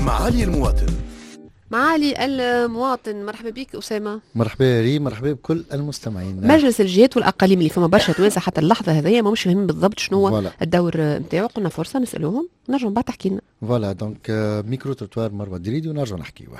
معالي المواطن. معالي المواطن، مرحبا بك أسامة. مرحبا يا ريم، مرحبا بكل المستمعين. مجلس الجهات والأقاليم اللي فما برشا توانسة حتى اللحظة هذيا ما مش فاهمين بالضبط شنو هو فوالا. الدور نتاعو. قلنا فرصة نسألوهم نرجع بعد تحكي لنا. فوالا دونك ميكرو تروتوار مروة دريدي ونرجع نحكيوه.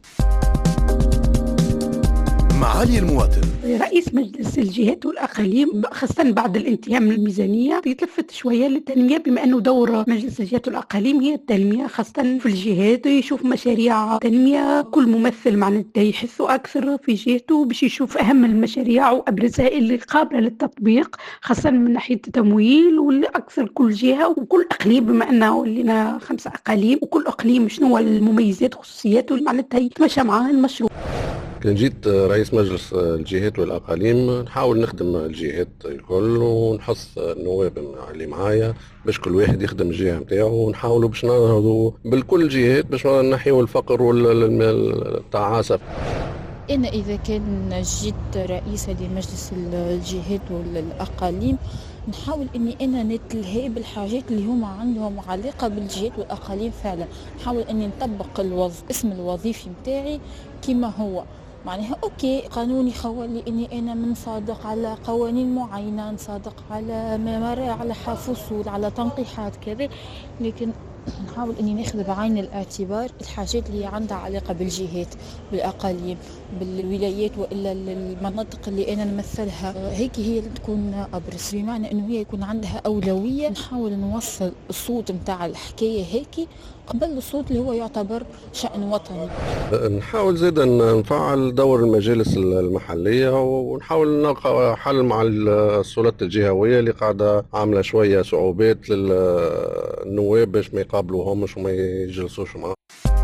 معالي المواطن. رئيس مجلس الجهات والأقاليم خاصة بعد الانتهاء من الميزانية يتلفت شوية للتنمية، بما أنه دور مجلس الجهات والأقاليم هي التنمية خاصة في الجهات، يشوف مشاريع تنمية كل ممثل معناتها يحسوا أكثر في جهته باش يشوف أهم المشاريع وأبرزها اللي قابلة للتطبيق، خاصة من ناحية التمويل واللي أكثر كل جهة وكل أقليم، بما أنه لنا 5 أقاليم وكل أقليم شنو المميزات وخصوصياته معناتها يتمشى معاه المشروع. كان جيت رئيس مجلس الجهات والأقاليم نحاول نخدم الجهات الكل ونحص النواب اللي معايا باش كل واحد يخدم الجهة متاعه، ونحاولوا باش ننهضوا بالكل الجهات باش نحيوا الفقر والتعاسة. أنا إذا كان جيت رئيسة لمجلس الجهات والأقاليم نحاول إني أنا نتلهي بالحاجات اللي هما عندهم علاقة بالجهات والأقاليم فعلا، نحاول إني نطبق اسم الوظيفي متاعي كما هو، معناها أوكي قانوني خولي إني أنا منصادق على قوانين معينة، نصادق على على فصول على تنقيحات كذا، لكن نحاول اني ناخذ بعين الاعتبار الحاجات اللي عندها علاقه بالجهات بالاقاليم بالولايات والا المناطق اللي انا نمثلها، هيك هي اللي تكون ابرز، بمعنى انه هي يكون عندها اولويه. نحاول نوصل الصوت نتاع الحكايه هيك قبل الصوت اللي هو يعتبر شأن وطني. نحاول زيدا نفعل دور المجالس المحلية ونحاول نلقى حل مع السلطات الجهوية اللي قاعدة عاملة شوية صعوبات للنواب باش ما يقابلوهمش وما يجلسوش معهم.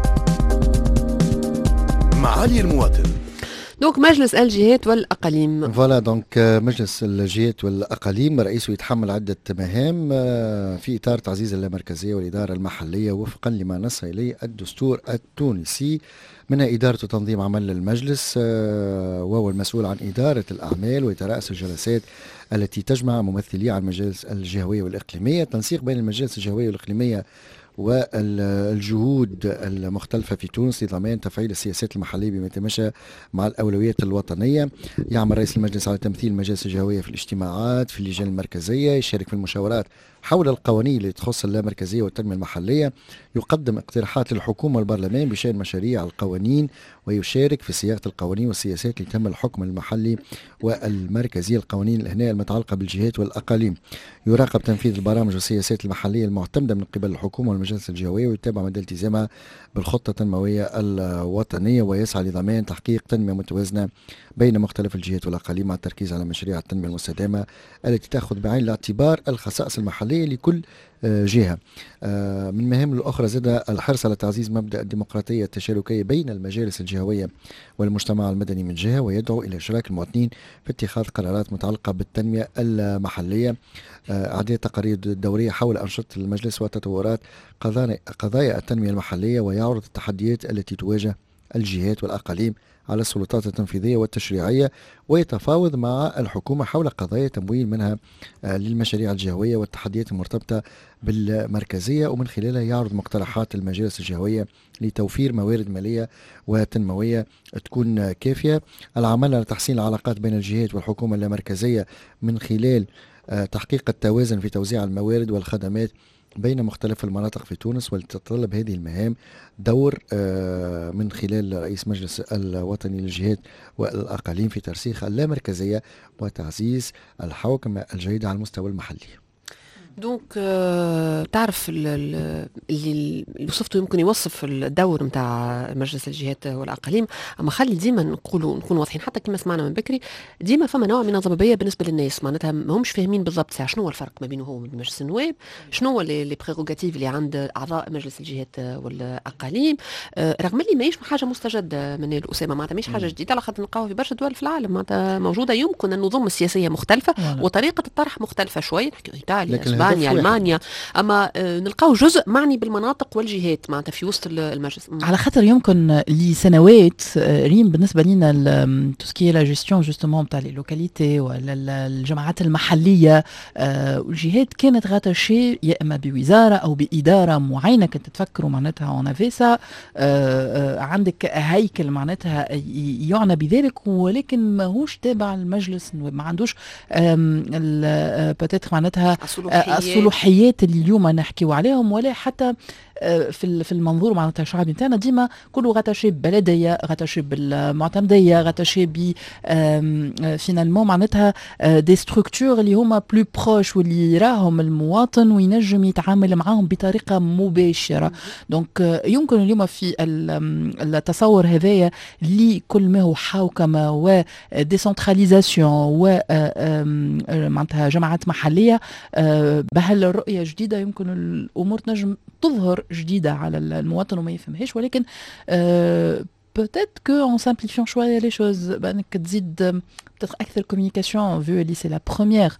معالي المواطن. دونك مجلس الجهات والأقاليم. فوالا دونك مجلس الجهات والأقاليم رئيسه يتحمل عدة مهام في إطار تعزيز اللامركزية والإدارة المحلية وفقا لما نص إليه الدستور التونسي، منها إدارة وتنظيم عمل المجلس، وهو المسؤول عن إدارة الأعمال ويترأس الجلسات التي تجمع ممثلي عن المجالس الجهوية والإقليمية، تنسيق بين المجالس الجهوية والإقليمية والجهود المختلفة في تونس لضمان تفعيل السياسات المحلية بما يتماشى مع الأولويات الوطنية. يعمل رئيس المجلس على تمثيل المجالس الجهوية في الاجتماعات في اللجان المركزية، يشارك في المشاورات حول القوانين اللي تخص اللامركزية والتنمية المحلية، يقدم اقتراحات للحكومة والبرلمان بشأن مشاريع القوانين، ويشارك في صياغة القوانين والسياسات اللي تم الحكم المحلي والمركزي، القوانين الهناء المتعلقة بالجهات والأقاليم. يراقب تنفيذ البرامج والسياسات المحلية المعتمدة من قبل الحكومة والمجالس الجهوية، ويتابع مدى التزامها بالخطة التنموية الوطنية، ويسعى لضمان تحقيق تنمية متوازنة بين مختلف الجهات والأقاليم مع التركيز على مشاريع التنمية المستدامة التي تأخذ بعين الاعتبار الخصائص المحلية لكل جهة. من مهام الأخرى زاد الحرص على تعزيز مبدأ الديمقراطية التشاركية بين المجالس الجهوية والمجتمع المدني من جهة، ويدعو إلى إشراك المواطنين في اتخاذ قرارات متعلقة بالتنمية المحلية، إعداد تقارير دورية حول أنشطة المجلس وتطورات قضايا التنمية المحلية، ويعرض التحديات التي تواجه الجهات والأقاليم على السلطات التنفيذية والتشريعية، ويتفاوض مع الحكومة حول قضايا تمويل منها للمشاريع الجهوية والتحديات المرتبطة بالمركزية، ومن خلالها يعرض مقترحات المجالس الجهوية لتوفير موارد مالية وتنموية تكون كافية. العمل على تحسين العلاقات بين الجهات والحكومة اللامركزية من خلال تحقيق التوازن في توزيع الموارد والخدمات بين مختلف المناطق في تونس، ولتتطلب هذه المهام دور من خلال رئيس مجلس الوطني للجهات والأقاليم في ترسيخ اللامركزية وتعزيز الحوكمة الجيدة على المستوى المحلي. دونك تعرف اللي وصفته يمكن يوصف الدور نتاع مجلس الجهات والاقاليم، اما خلي ديما نكون واضحين، حتى كما سمعنا من بكري ديما فما نوع من الضبابيه بالنسبه للناس، معناتها ما همش فاهمين بالضبط شنو هو الفرق ما بينه وبين مجلس النواب، شنو هو لي بريروغاتيف اللي عند اعضاء مجلس الجهات والاقاليم، رغم اللي ماهيش حاجه مستجده من الاسامه، معناتها ماهيش حاجه جديده، على خاطر نلقاوها في برشا دول في العالم معناتها موجوده. يمكن النظم السياسيه مختلفه وطريقه الطرح مختلفه شويه، ايطاليا اسبانيا المانيا، اما نلقاو جزء معني بالمناطق والجهات معناتها في وسط المجلس. على خاطر يمكن لسنوات ريم بالنسبه لنا توسكي لا جيستيون جوستومون تاع لي لوكاليتي ولا الجماعات المحليه والجهات كانت غاتاشي يا اما بوزاره او باداره معينه كنت تفكروا معناتها اون افيسا عندك هيكل معناتها يعنى بذلك، ولكن ماهوش تابع المجلس، ما عندوش بتاتر معناتها الصلاحيات اللي اليوم نحكيو عليهم، ولا حتى في المنظور معناتها الشعبي نتاعنا ديما كله غاتاشي ببلديه، غاتاشي بالمعتمديه، غاتاشي ب فينالمون معناتها دي ستركتور اللي هما بلو بروش واللي يراهم المواطن وينجم يتعامل معاهم بطريقه مباشره. دونك يمكن اليوم في التصور هذايا لكل ما هو حوكمه وديسنتراليزاسيون و معناتها جماعات محليه بهالرؤيه جديده يمكن الامور تنجم تظهر جديدة على المواطن وما يفهمهاش، ولكن peut-être que en simplifiant شوية les choses بأنك تزيد peut-être أكثر communication vu اللي c'est la première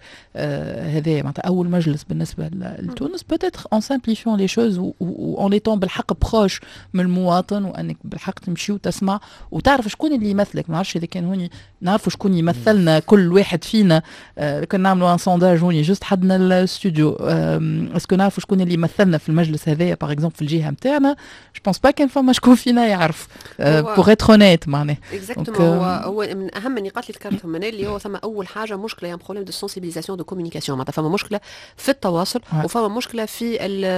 هذا معناتها أول مجلس بالنسبة لتونس، peut-être en simplifiant les choses و en étant بالحق بروش من المواطن، وأنك بالحق تمشي وتسمع وتعرف شكون اللي يمثلك. ما نعرفش إذا كان هوني نعرفوا شكون يمثلنا كل واحد فينا، كنا نعملوا ان سونداج هوني جوست حدنا الاستوديو اسكو نعرفوا شكون اللي يمثلنا في المجلس هذايا باغ اكزومبل في الجهه نتاعنا. جو بونس با كان فما شكون فينا يعرف بوغ اتر اونيت معناها اكزاكتومون. هو من اهم النقاط اللي ذكرتهم من اللي هو ثم اول حاجه مشكله يعني بروبليم دو سنسيبيليزاسيون دو كومونيكاسيون، معناتها فما مشكله في التواصل وفما مشكله في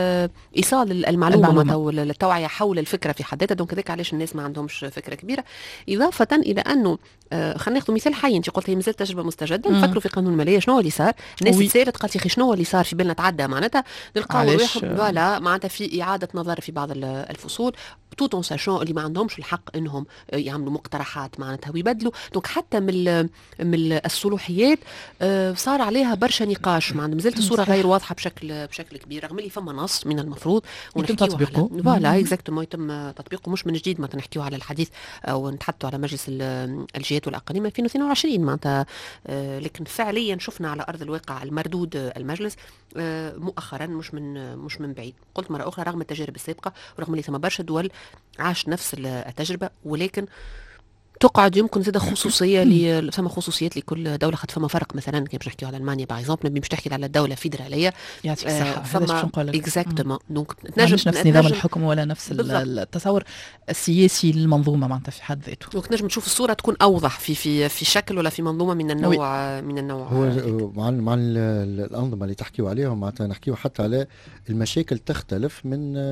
ايصال المعلومه او التوعيه حول الفكره في حد ذاتها. دونك هذاك علاش الناس ما عندهمش فكره كبيره، اضافه الى انه خلينا ناخذ مثال حي. انت قلت هي مازالت تجربه مستجده، نفكروا في قانون الماليه شنو اللي صار، الناس تسالت قالت يا اخي شنو اللي صار في بالنا تعدى، معناتها نلقاو روحهم فوالا معناتها في اعاده نظر في بعض الفصول توت اون ساشون اللي ما عندهمش الحق انهم يعملوا مقترحات معناتها ويبدلوا. دونك حتى من الصلاحيات صار عليها برشا نقاش، معناتها مازالت الصوره غير واضحه بشكل كبير، رغم اللي فما نص من المفروض يتم تطبيقه. فوالا اكزاكتومون يتم تطبيقه مش من جديد، معناتها نحكيو على الحديث او نتحدثوا على مجلس الجهات والاقاليم 2022 معناتها، لكن فعليا شفنا على ارض الواقع المردود المجلس مؤخرا مش من بعيد. قلت مره اخرى رغم التجارب السابقه ورغم اللي ثم برشا دول عاش نفس التجربه، ولكن تقعد يمكن زاد خصوصيه فما خصوصيات لكل دوله. خد فما فرق مثلا كي باش نحكيو على المانيا باغ اكزومبل، مش تحكي على الدوله فيدراليه يعطيك الصحه هذا باش نقول لك اكزاكتومون. دونك نفس نظام الحكم ولا نفس التصور السياسي للمنظومه معناتها في حد ذاته. دونك نجم تشوف الصوره تكون اوضح في شكل ولا في منظومه من النوع هو مع الانظمه اللي تحكيوا عليهم معناتها نحكيوا حتى على المشاكل تختلف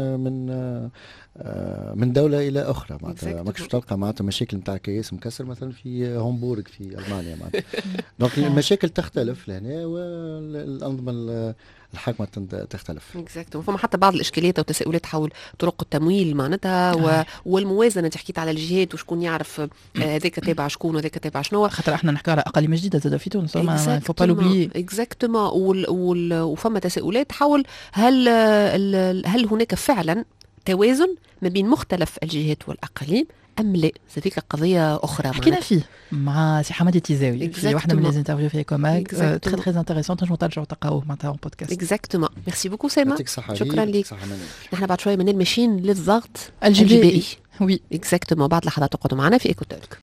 من دولة إلى أخرى. معناتها ماكش تلقى معناتها مشاكل نتاع كياس مكسر مثلا في هامبورغ في ألمانيا معناتها. دونك المشاكل تختلف لهنا والأنظمة الحاكمة تختلف. اكزاكتومون. فما حتى بعض الإشكاليات والتساؤلات حول طرق التمويل معناتها والموازنة. انت حكيت على الجهات وشكون يعرف هذاك تابع شكون وهذاك تابع شنو، خاطر احنا نحكي على أقاليم جديدة زاد في تونس ما فو با لوبلي. اكزاكتومون. وفما تساؤلات حول هل هناك فعلا توازن ما بين مختلف الجهات والأقاليم أم لا؟ هذيك قضية أخرى حكينا فيه مع سي حمادي التيزاوي في واحدة من الانترفيو في كوماك تري تري انتريسون. تنجموا ترجعوا تلقاوه معناتها اون بودكاست. اكزاكتومون. ميرسي بوكو سيما، شكرا لك. نحن بعد شوية من الماشين للضغط الجبائي. وي اكزاكتومون. بعد لحظات تقعدوا معنا في إيكوتيرك.